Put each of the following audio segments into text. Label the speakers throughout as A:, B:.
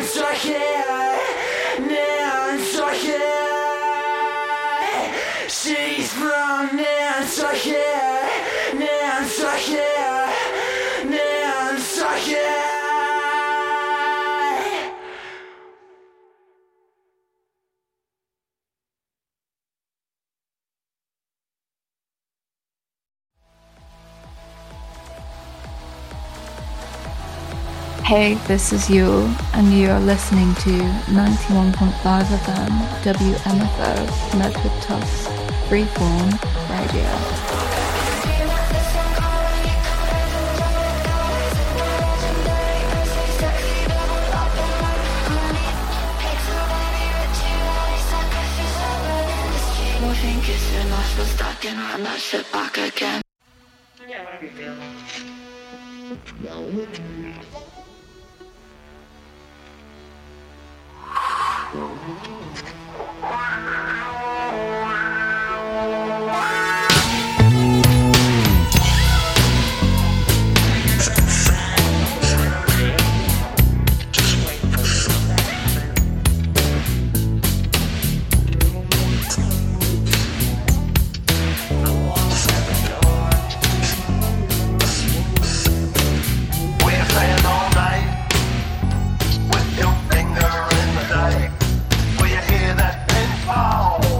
A: She's from Nantucket, Nantucket, Nantucket.
B: Hey, this is Yule, and you are listening to 91.5 FM WMFO Medford Tufts Freeform Radio.
C: Think it's enough, we're stuck and run that shit back again.
D: Yeah, whatever you feel.
A: Will you hear that pinball?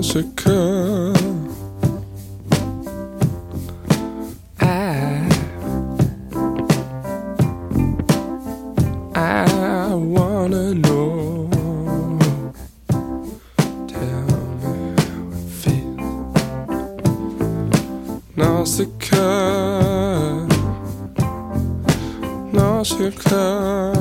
E: Nausicaa. I wanna know. Tell me how it feels. Nausicaa, Nausicaa.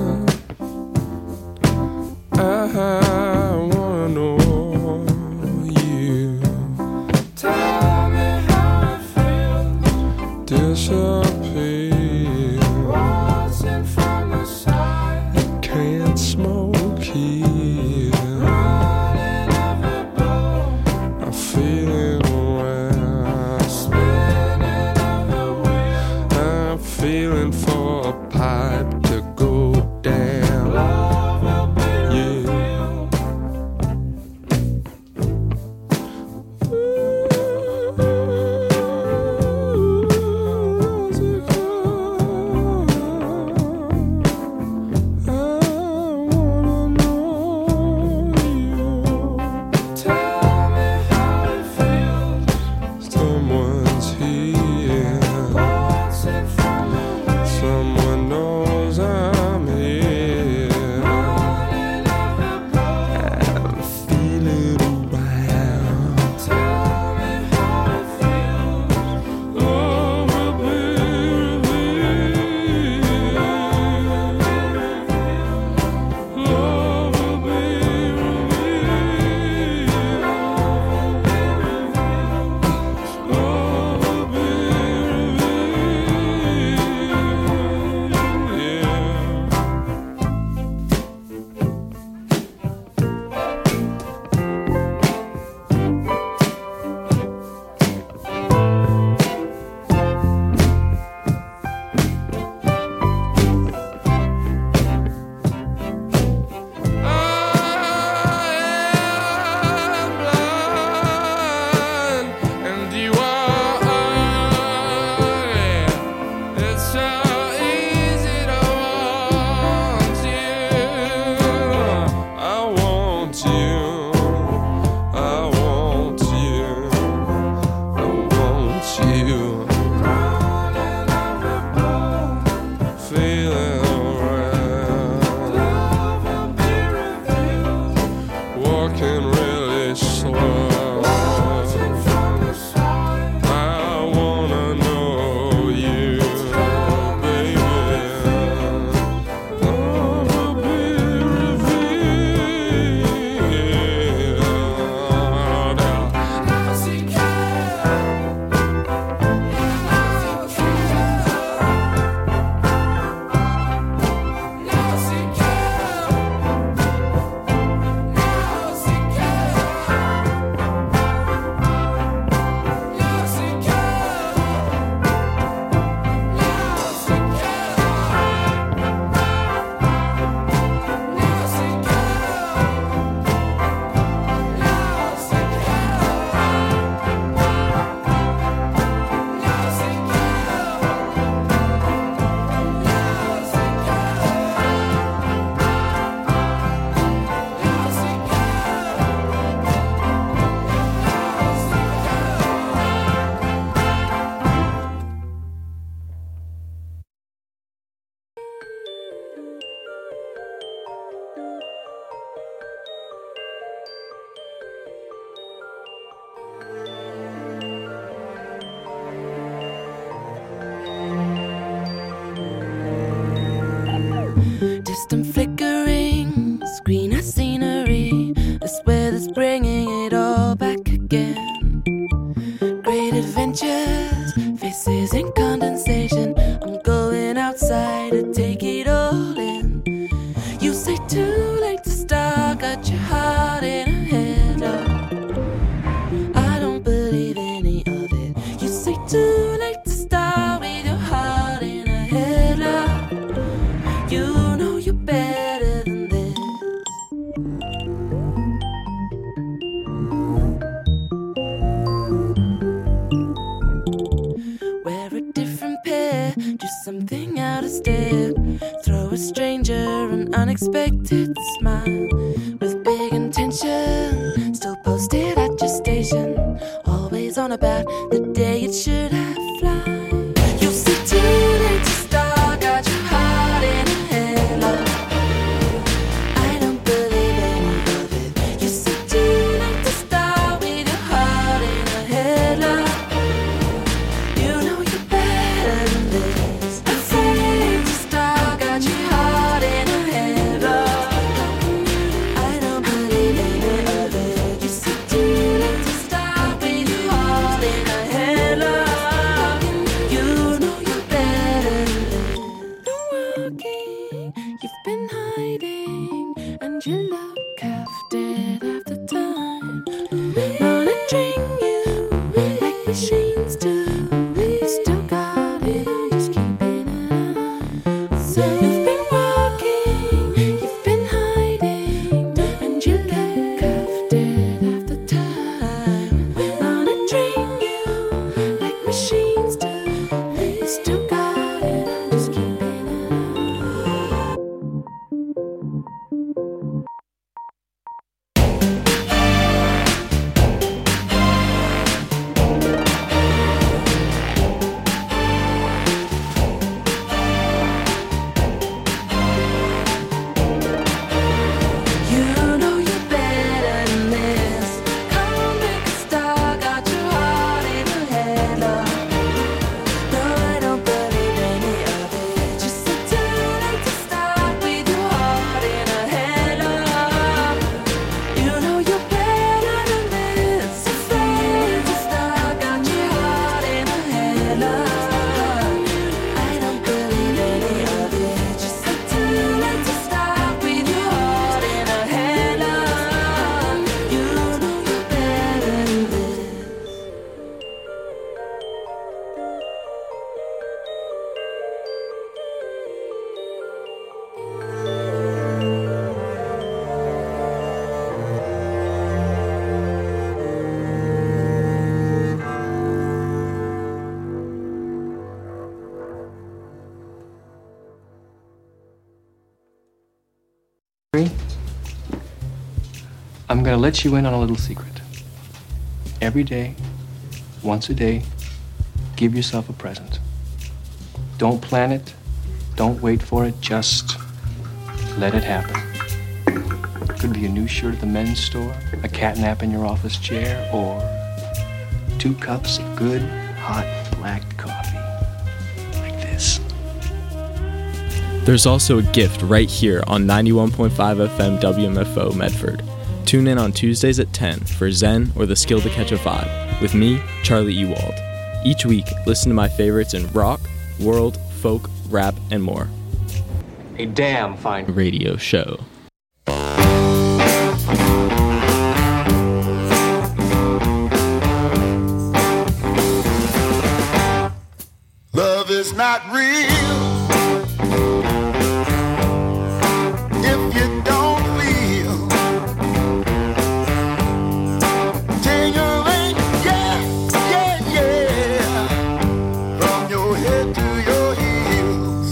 E: I wanna know you. Tell me how it feels. Disappear. Watching from the side. Can't smoke here. Running every bone. I'm feeling well. Spinning every wheel. I'm feeling for a pipe to go down. Love will be real. Someone's here. Someone knows I'm here. I'm feeling around. Tell me how it feels. Love will be revealed. Love will be revealed. Love will be revealed. Yeah. And you are ugly. It's so easy to want you. I want you. I want you. I want you. Running every bone. Feeling around. Love will be revealed. Walking really slow. I wanna know you, baby. Love will be revealed. Nausicaa.
F: Distant flickering, screen of scenery. I swear that's bringing it all back again. Great adventures, faces in condensation. I'm going outside to take it all in. You say too late to start, got your heart in a headlock. I don't believe any of it. You say too late to start with your heart in a headlock. You know you're better than this. Wear a different pair, do something out of step. Throw a stranger an unexpected smile with big intention. Still posted at your about the day it should have fly. You said too late to start, got your heart in a headlock. I don't believe any of it. You said too late to start with your heart in a headlock. You know you're better than this. Afraid to start, got your heart in a headlock. I don't believe any of it. You said too late to start with your heart in a headlock. You know you're better than this. Been walking, you've been hiding, and you look half dead half the time. Wanna drain you like machines do. You still got it, I'm just keeping an eye. So you've been walking, you've been hiding, and you look half dead half the time. Wanna drain you like machines do. You still got it, I'm just keeping an eye. You know you're better than this. Come on, make a star, got your heart in a headlock. No, I don't believe any of it. You said too late to start with your heart in a headlock. You know you're better than this. Afraid to start, got your heart in a headlock. I don't believe any of it. You said too late to start with your heart in a headlock. You know you're better than this.
G: I'm gonna let you in on a little secret. Every day, once a day, give yourself a present. Don't plan it, don't wait for it, just let it happen. Could be a new shirt at the men's store, a cat nap in your office chair, or 2 cups of good, hot, black coffee. Like this.
H: There's also a gift right here on 91.5 FM WMFO Medford. Tune in on Tuesdays at 10 for Zen or the Skill to Catch a Vibe with me, Charlie Ewald. Each week, listen to my favorites in rock, world, folk, rap, and more.
G: A damn fine
H: Radio show.
I: Love is not real if you don't feel tingling, yeah, yeah, yeah, from your head to your heels.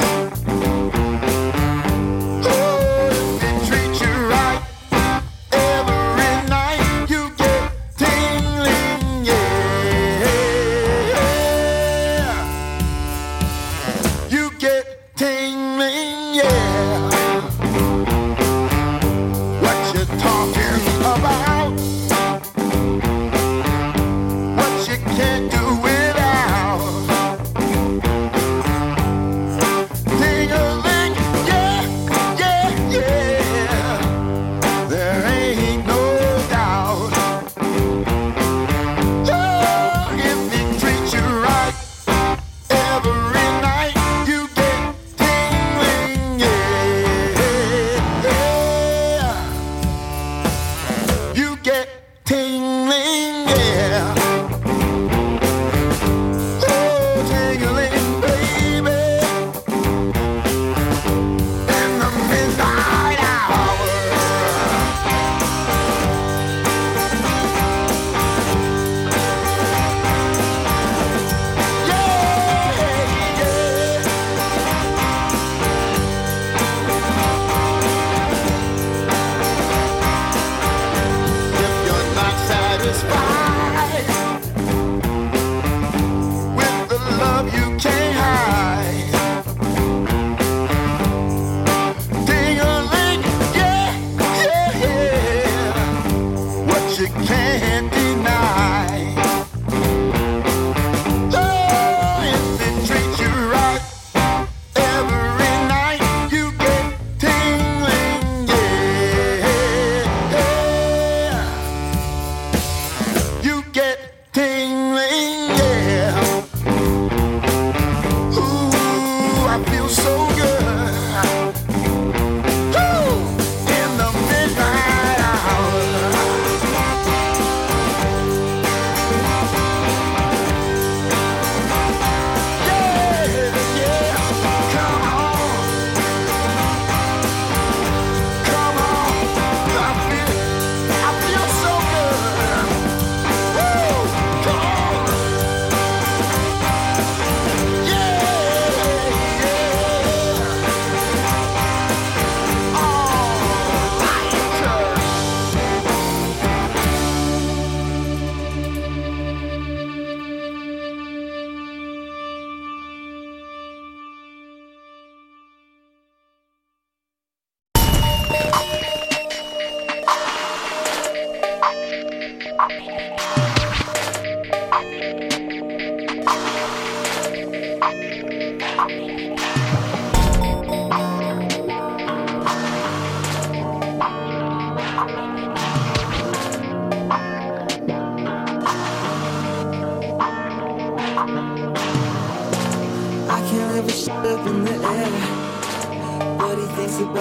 I: Oh, if they treat you right every night, you get tingling, yeah. You get tingling.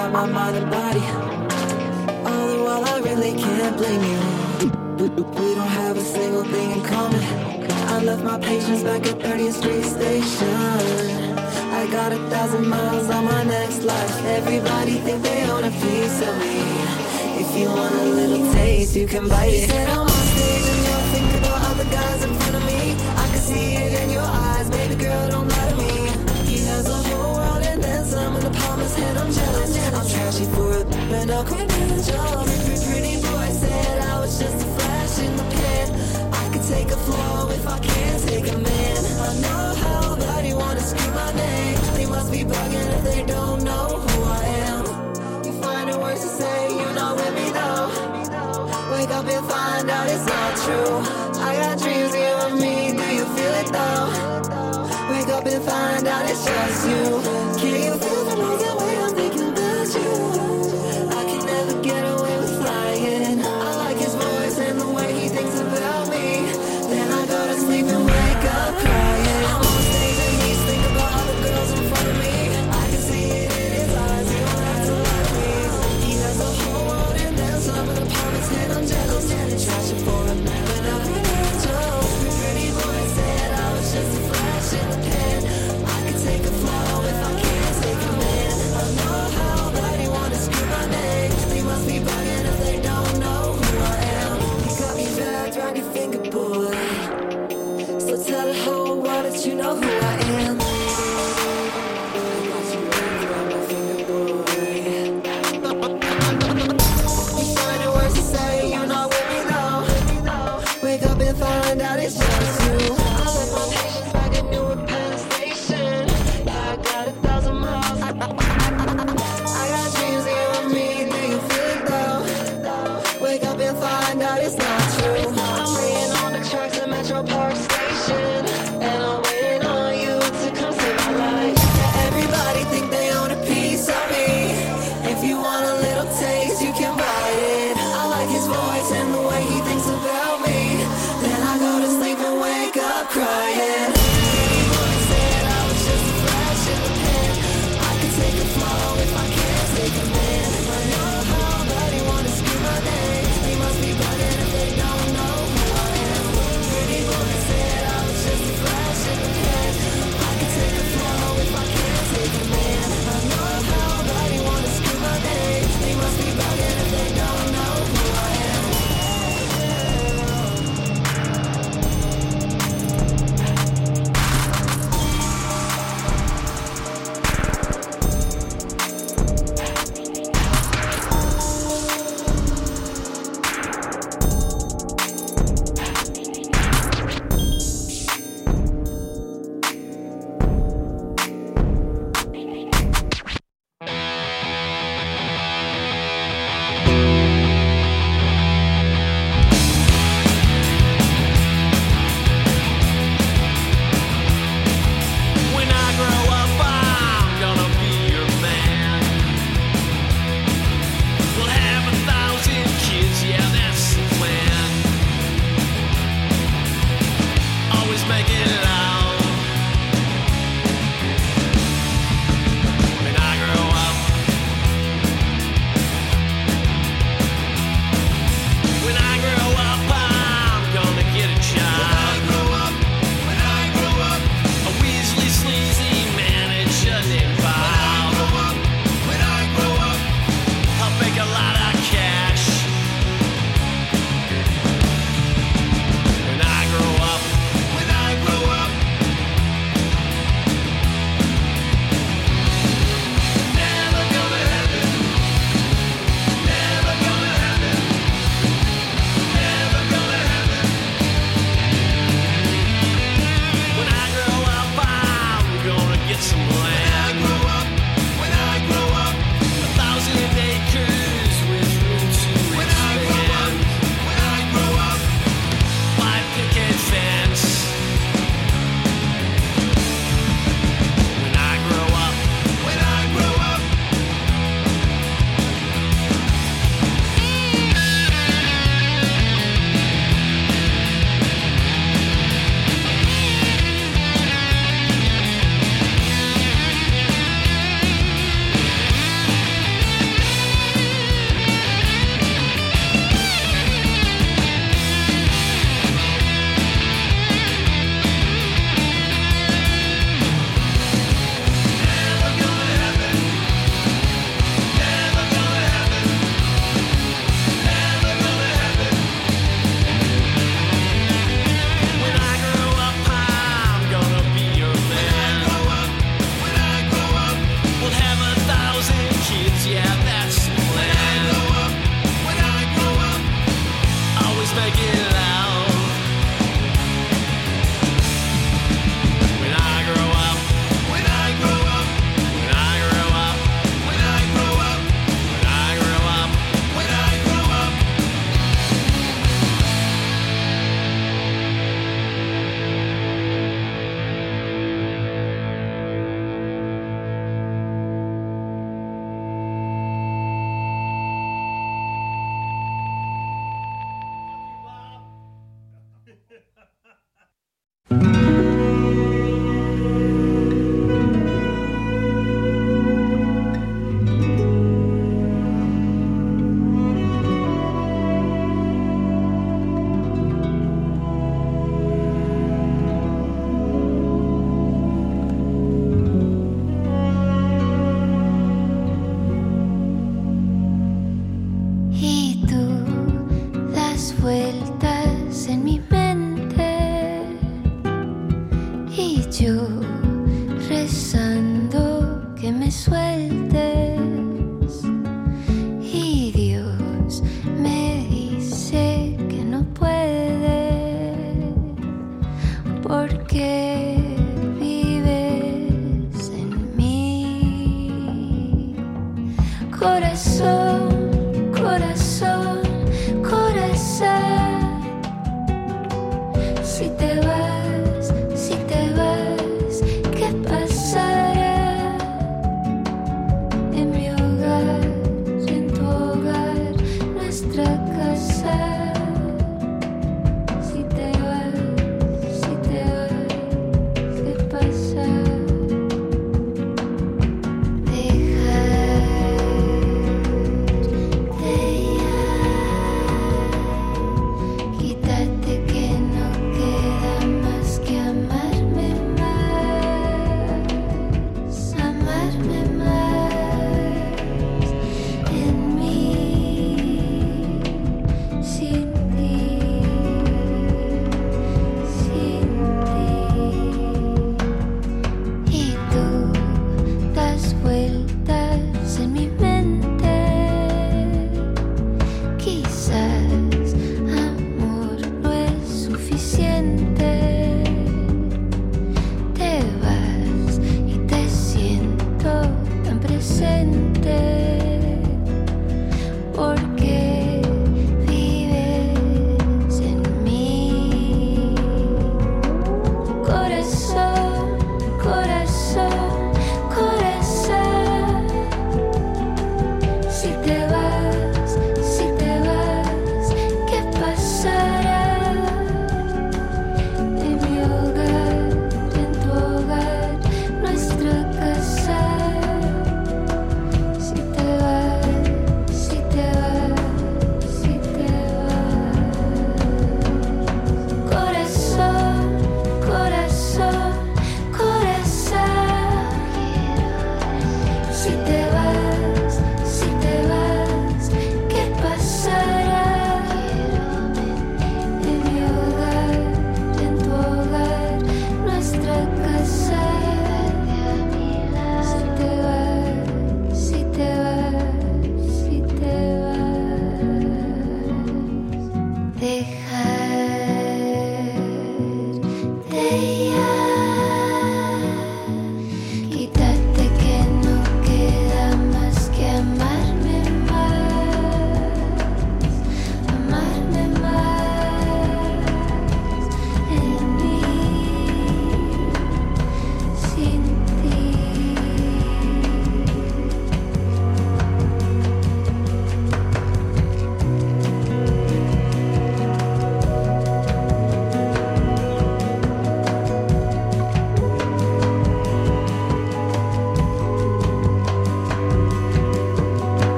J: about my mind and body. All the while I really can't blame you. We don't have a single thing in common. I left my patience back at 30th Street Station. I got 1,000 miles on my next life. Everybody think they own a piece of me. If you want a little taste, you can bite it. You said I'm on stage and you're thinking about other guys in front of me. I can see it in your eyes, baby girl, don't lie to me. He has a whole world and then some in the palm of his hand. I'm jealous. I'm trashy for a and I'll quit the job. Pretty boy said I was just a flash in the pan. I could take a flaw if I can't take a man. I know how body wanna scream my name. They must be bugging if they don't know who I am. You find it worse to say you're not with me though. Wake up and find out it's not true. I got dreams here with me, do you feel it though? Wake up and find out it's just you. Can you feel the noise the way I'm thinking about you? I can never get away with flying. I like his voice and the way he thinks about me. Then I go to sleep and wake up crying. I'm on stage and he's thinking about all the girls in front of me. I can see it in his eyes, he don't have to lie to me. He has a whole world and then some of the palm of his hand. I'm jealous and trash it for a man, but I'm an angel. Pretty boy said I was just a flash in the pan. I could take a flaw if I can't take a man. I know how body wanna scream my name. They must be bugging if they don't know who I am. You got me wrapped around your finger, boy. So tell the whole world that you know who I am. I got you wrapped around my finger, boy. You find it worse to say you're not with me though. Wake up and find out it's just you. I left my patience back at Newark Penn Station. Yeah, I got 1,000 miles. I got dreams here with me, do you feel it though? Wake up and find out it's not true. I'm laying on the tracks at Metro Park Station, and I'm waiting on you to come save my life. Everybody think they own a piece of me. If you want a little taste, you can bite it. I like his voice and the way he thinks about me. Then I go to sleep and wake up crying. Pretty boy said I was just a flash in the pan. I could take a flaw if I can't take a man. I know how body wanna scream my name. They must be bugging if they don't know who I am. Pretty boy said I was just a flash in the pan. I could take a flaw if I can't take a man. I know how body wanna scream my name. They must be bugging if they don't
K: tú das vueltas en mi mente y yo rezando que me sueltes y Dios me dice que no puede porque vives en mí. Corazón, corazón, corazón.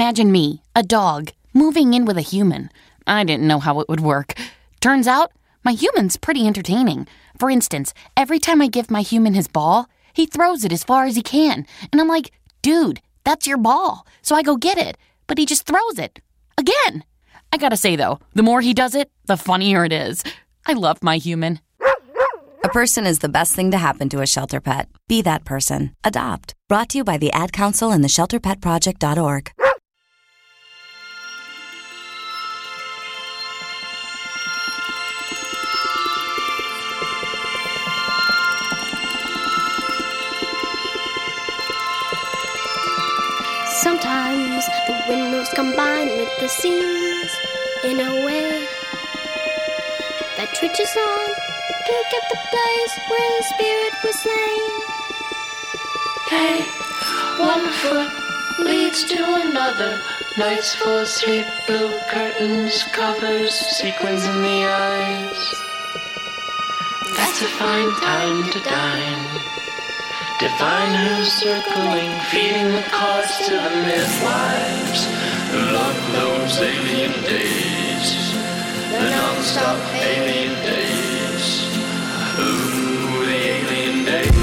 L: Imagine me, a dog, moving in with a human. I didn't know how it would work. Turns out, my human's pretty entertaining. For instance, every time I give my human his ball, he throws it as far as he can. And I'm like, dude, that's your ball. So I go get it. But he just throws it. Again. I gotta say, though, the more he does it, the funnier it is. I love my human.
M: A person is the best thing to happen to a shelter pet. Be that person. Adopt. Brought to you by the Ad Council and the ShelterPetProject.org.
N: Sometimes the windows combine with the seams in a way that twitches on. Pick at the place where the spirit was slain.
C: Hey, one foot leads to another. Nights full of sleep, blue curtains, covers, sequins in the eyes. That's a fine time to dine. Divine who's circling, feeding the cause to the midwives who love those alien days, the non-stop alien days. Ooh, the alien days.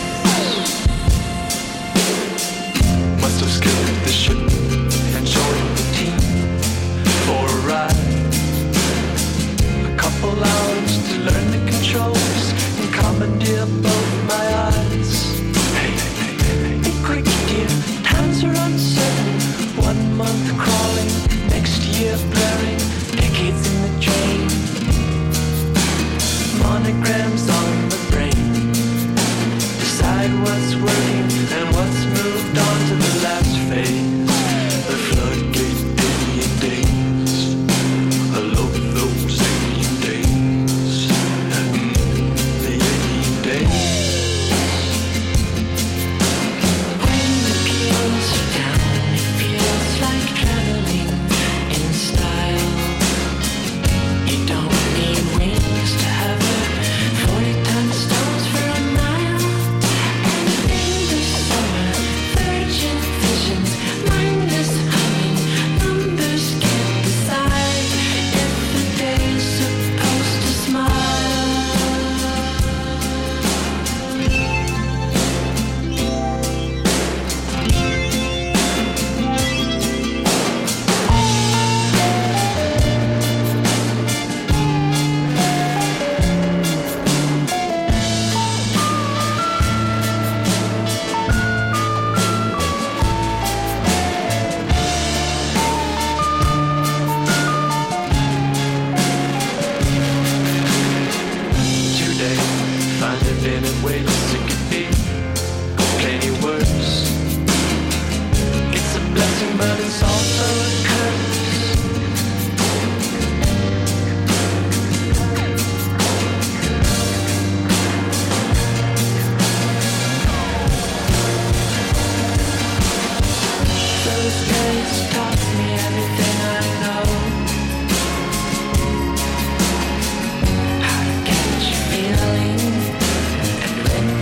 A: Must have scaled the ship and joined the team for a ride. A couple hours to learn the controls and commandeer both my eyes. Be quick, dear, times are uncertain. 1 month crawling, next year blurring, decades in the drain. Monograms on the brain. Decide what's working and what's moved on to the last phase. The floodgate alien days. I love those alien days. The alien days. When the peels are down, it feels like traveling in style. You don't need wings to have it. 40-ton stones for a mile. And in the summer, virgin visions, mindless humming, numbers can't decide if the day's supposed to smile. Today, find a minute ways it could be plenty worse. It's a blessing, but it's also a curse. Those days taught me everything I know. How to catch a feeling and when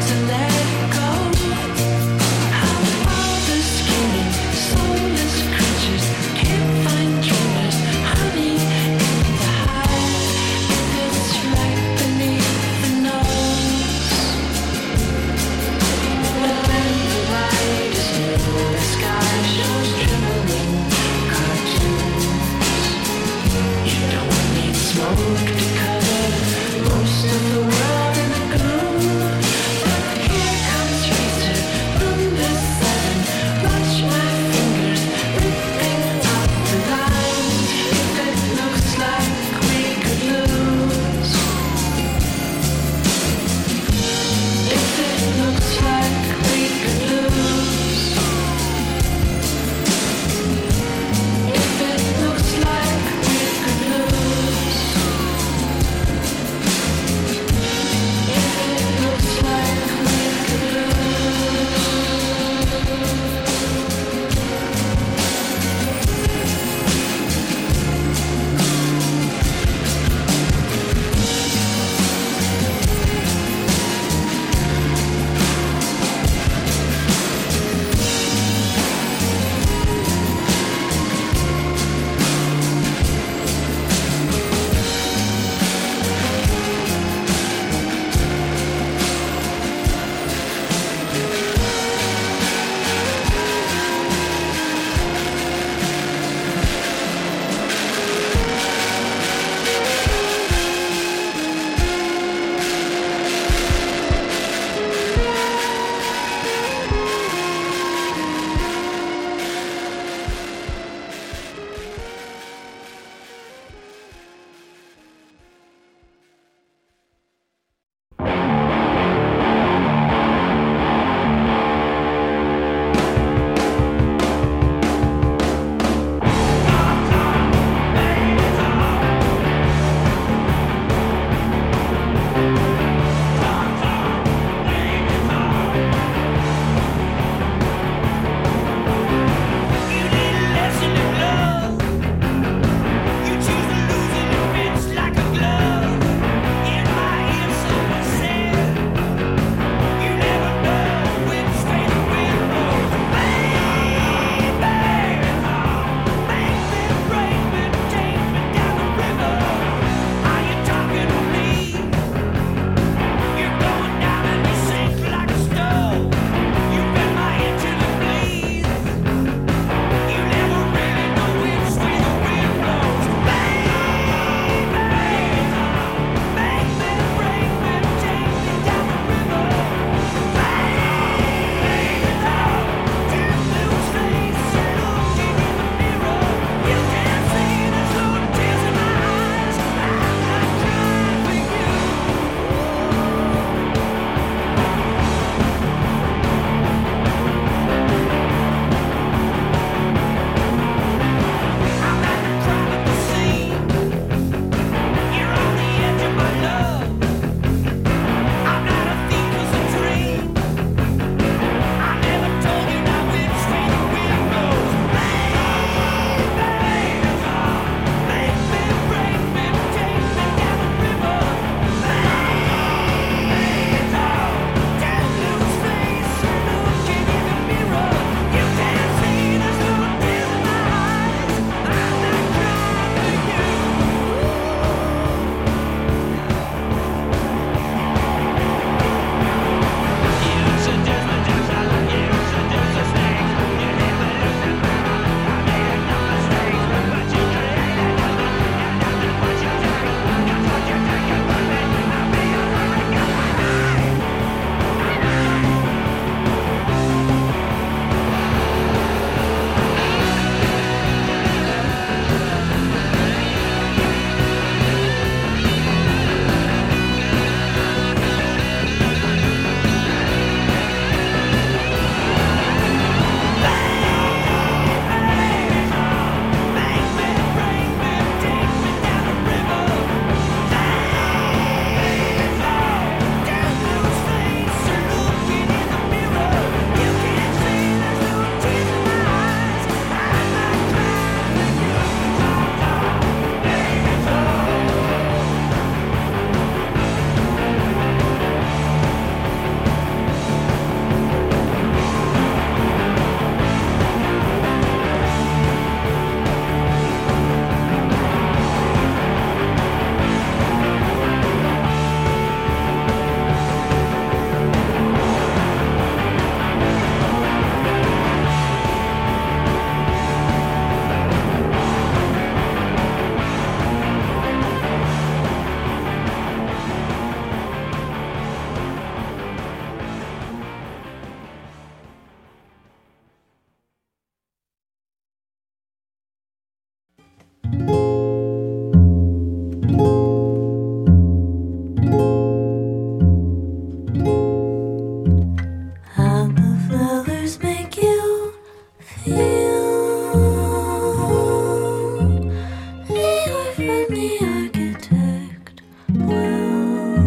O: architect well.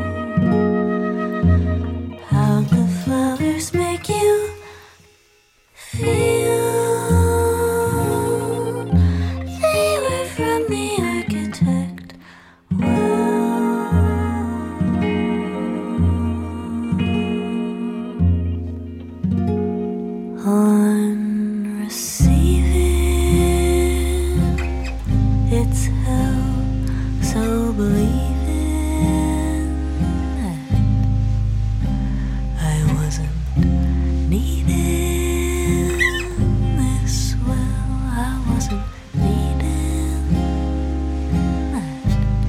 O: How the flowers make you feel. They were from the architect on receiving, it's hell, so believing that I wasn't needing this well, I wasn't needing that.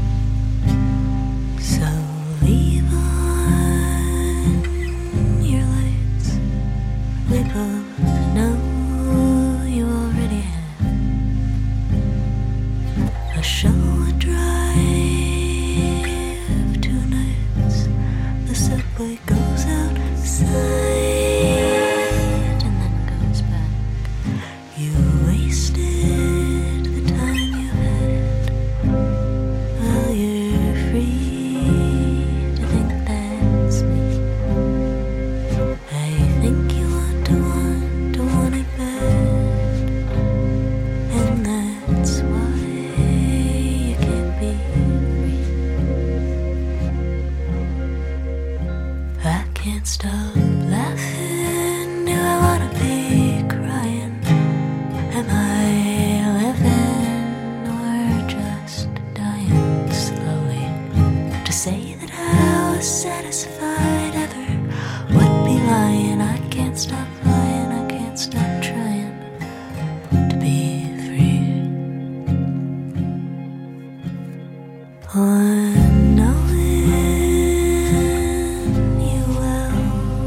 O: So leave on your lights, we both know you already have a show, a drive, 2 nights. The subway goes outside and then goes back. You wasted the time you had. Well, you're free to think that's me. I think you want it bad, and that's why you can't be free. I can't stop laughing. Do I wanna be crying? Am I living or just dying slowly? To say that I was satisfied ever would be lying. I can't stop lying, I can't stop trying to be free. On knowing you well,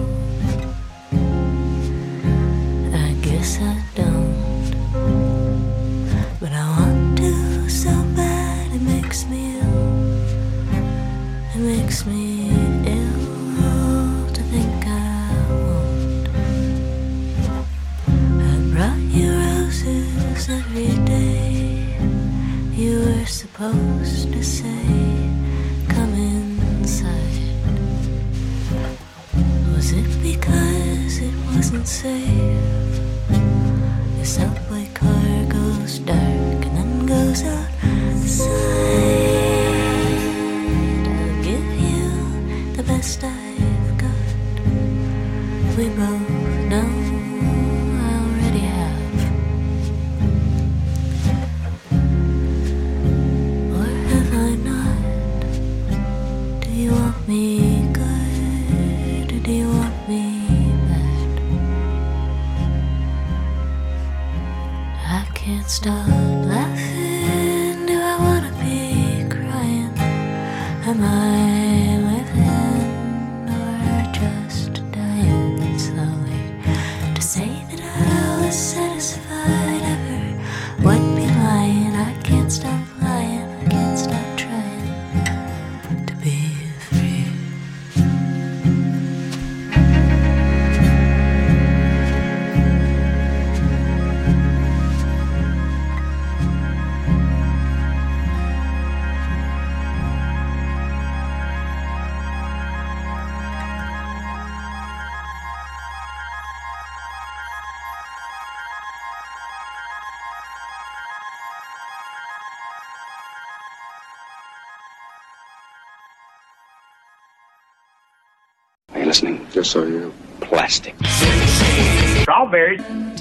O: I guess I don't, but I want to so bad. It makes me ill, it makes me ill to think I won't. I brought you roses every day. You were supposed to say, come inside. Was it because it wasn't safe? The subway car goes dark and then goes outside. I'll give you the best I've got. We both know I already have. Or have I not? Do you want me good or do you want me bad? I can't stop laughing. Do I wanna be crying? Am I living or just dying slowly? To say that I was satisfied ever would be lying. I can't stop lying, I can't stop trying to be free.
P: Are you listening? Yes, I am. Plastic.
Q: Strawberries.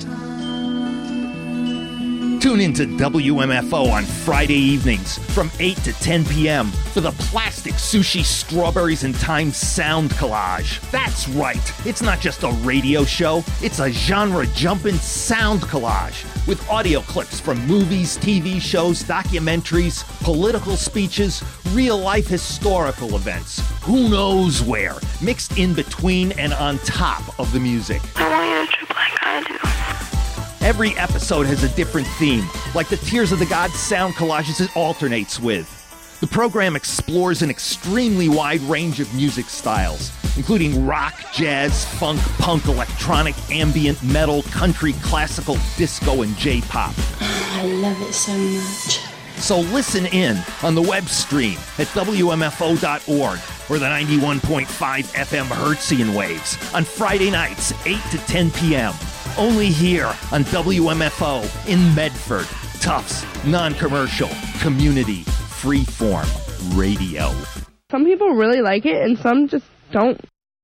Q: Tune into WMFO on Friday evenings from 8 to 10 p.m. for the Plastic Sushi Strawberries and Time Sound Collage. That's right, it's not just a radio show, it's a genre-jumping sound collage with audio clips from movies, TV shows, documentaries, political speeches, real-life historical events, who knows where, mixed in between and on top of the music.
R: I want you to trip like I do.
Q: Every episode has a different theme, like the Tears of the Gods sound collages it alternates with. The program explores an extremely wide range of music styles, including rock, jazz, funk, punk, electronic, ambient, metal, country, classical, disco, and J-pop.
R: I love it so much.
Q: So listen in on the web stream at WMFO.org or the 91.5 FM Hertzian waves on Friday nights, 8 to 10 p.m. Only here on WMFO in Medford. Tufts, non-commercial, community, freeform radio.
S: Some people really like it and some just don't.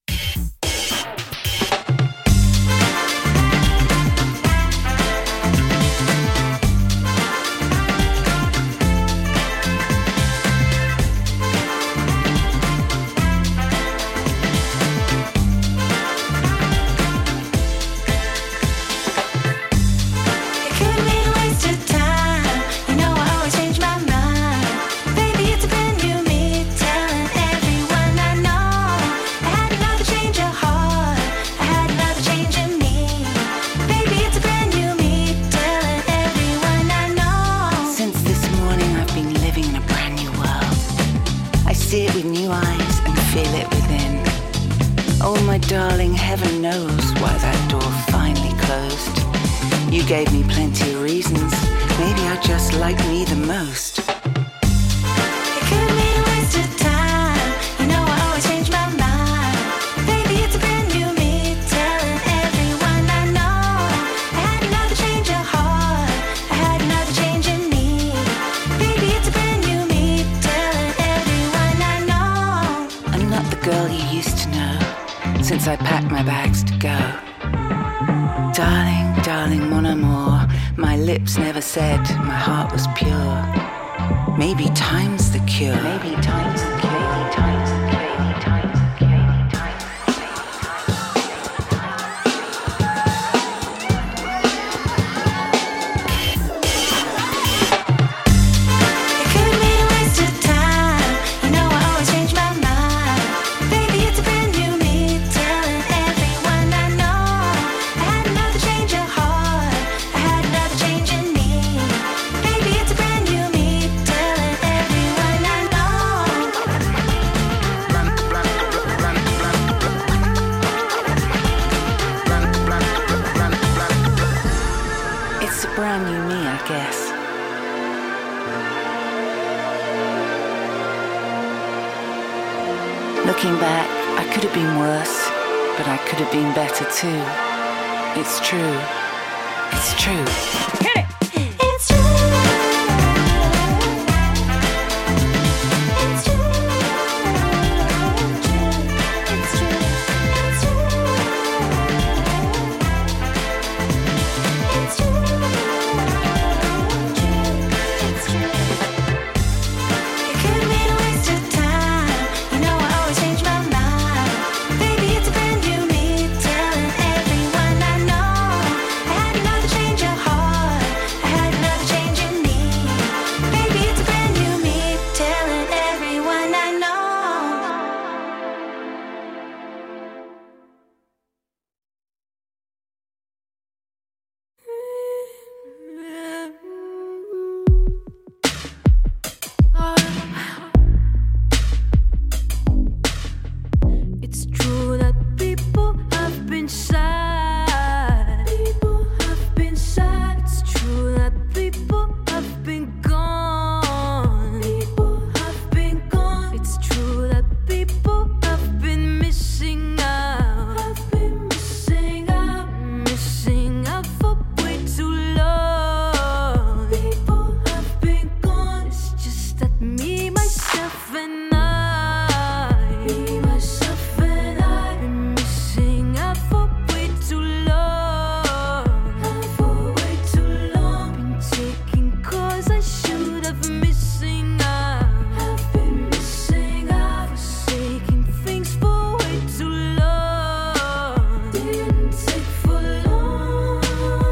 J: Darling, heaven knows why that door finally closed. You gave me plenty of reasons. Maybe I just like me the most. It could be a waste of time. You know I always change my mind. Baby, it's a brand new me, telling everyone I know. I had another change of heart. I had another change in me. Baby, it's a brand new me, telling everyone I know. I'm not the girl you used to know. Since I packed my bags to go. Darling, darling, mon amour, my lips never said my heart was pure. Maybe time's the cure. Maybe time's the cure. Maybe time's the cure. Maybe time's the cure. Maybe time's It could be a waste of time. You know I always change my mind. Baby, it's a brand new me, telling everyone I know. I had another change of heart. I had another change in me. Baby, it's a brand new me, telling everyone I know. It's a brand new me, I guess. Looking back, I could have been worse, but I could have been better too. It's true. It's true. Hit it! It's true. It's true. It's true. It's true. It's true. It's true. It could be a waste of time. You know I always change my mind. Baby, it's a brand new me, telling everyone I know. I had another change of heart. I had another change in me. Baby, it's a brand new me, telling everyone I know.
O: It's true that people have been sad. People have been sad. It's true that people have been gone. People have been gone. It's true that people have been missing out. Have been missing out. Missing out for way too long. People have been gone. It's just that me, myself, and I. Me, myself, and I. Been missing out for way too long. For way too long. Been taking calls I should have missing out. Have been missing out. Forsaking things for way too long. Didn't take for long.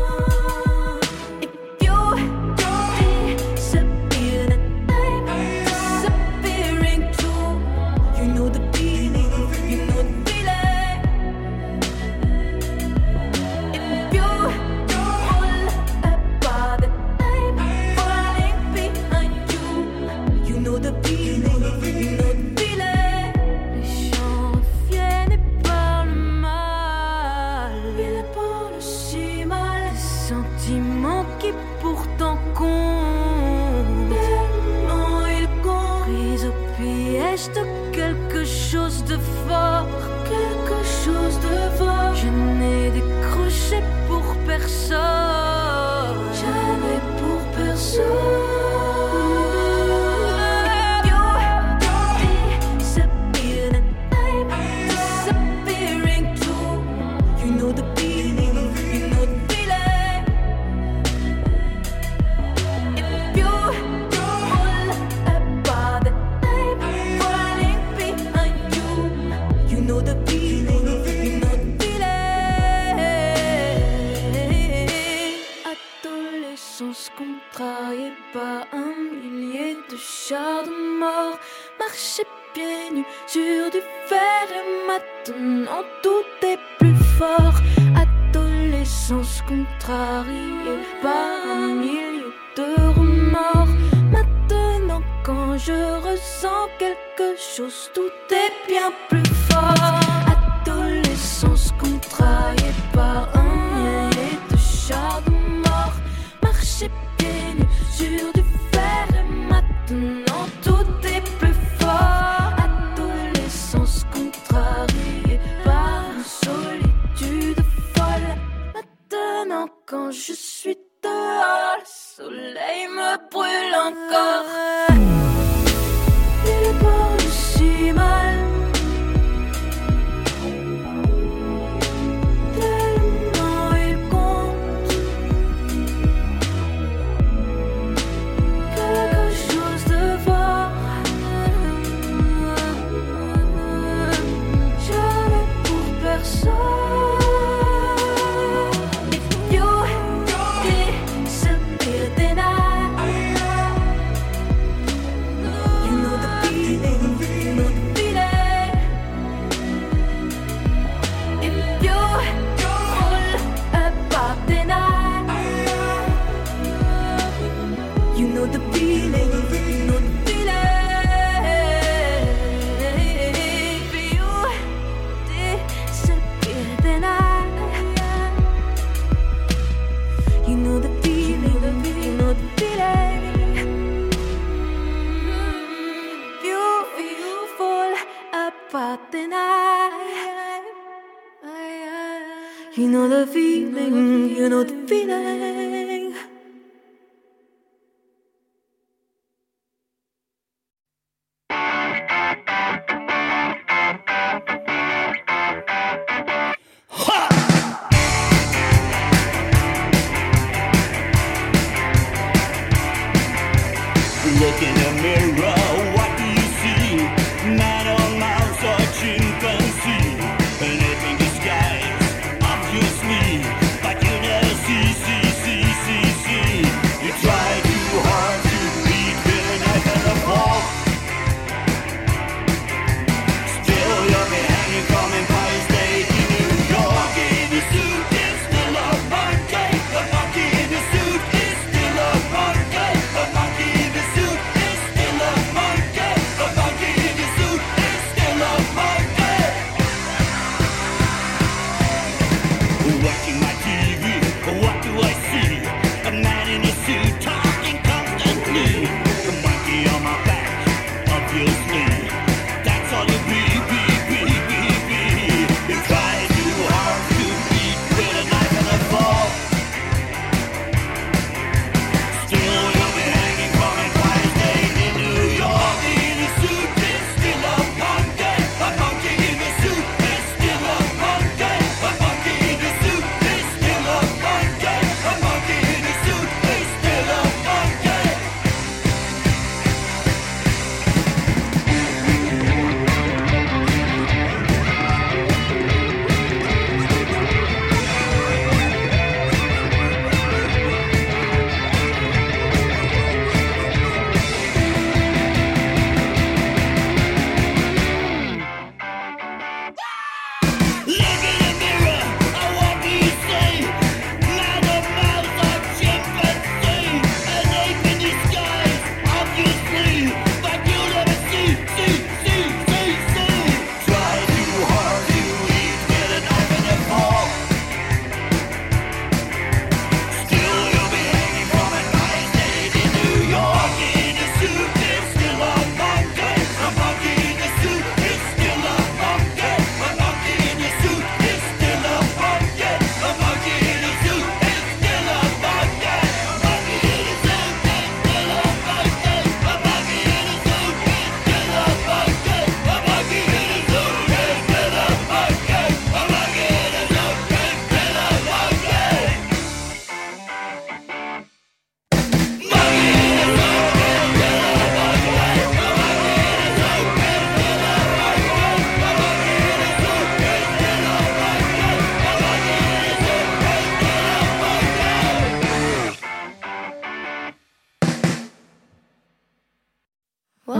O: If you disappear, then I'm disappearing too. You know the feeling. You know the feeling. If you fall apart, then I'm falling behind you. You know the feeling. You know the feeling. Les gens reviennent et parlent mal. Ils parlent si mal. Des sentiments qui pourtant comptent.
F: de fort, quelque chose de fort. Je n'ai décroché pour personne, jamais pour personne. Contrarié par un millier de chars de mort, marcher pieds nus sur du fer et maintenant tout est plus fort. Adolescence contrariée par un millier de remords, maintenant quand je ressens quelque chose, tout est bien plus fort. Adolescence contrariée par un millier de chars de mort, marcher pieds nus sur du fer et maintenant tout est plus fort. Adolescence contrariée par une solitude folle, maintenant quand je suis dehors, le soleil me brûle encore. Il est pas si mal, tellement il compte quelque chose de fort. Jamais pour personne. If you disappear, then you know the feeling, you know the feeling. If you fall apart, then you know the feeling, you know the feeling. If you disappear, then you know the feeling, you know the feeling. If you fall apart, then you know the feeling, you know the feeling.
T: Look in the mirror, what do you see? Man or mouse or chimpanzee? An ape in disguise, obviously, but you never see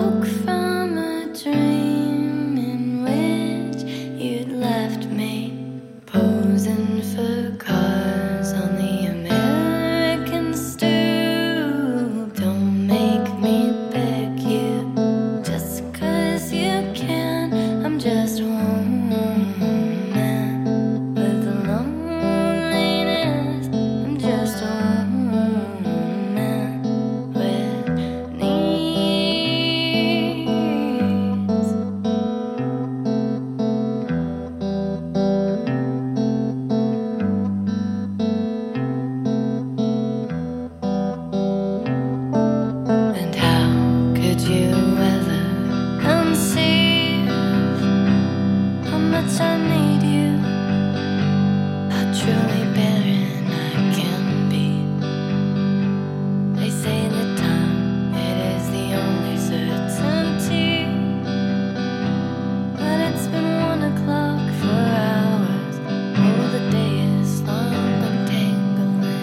K: woke from a dream in which you'd left me posing for cars on the American stoop. Don't make me beg you just 'cause you can. I'm just a woman with loneliness. I'm just a woman with needs. And how could you ever conceive how much I need you, how truly barren I can be? They say that time, it is the only certainty, but it's been 1 o'clock for hours. Oh, the day is long and tangling.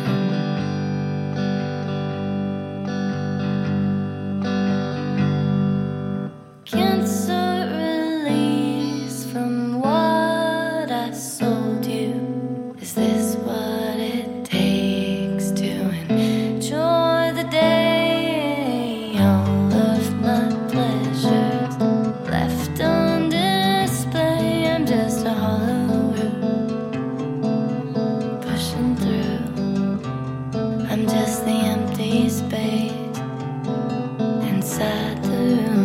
K: Cancer release from what I sold you. Is this what it takes to enjoy the day? All of my pleasures left on display. I'm just a hollow root pushing through. I'm just the empty space inside the room.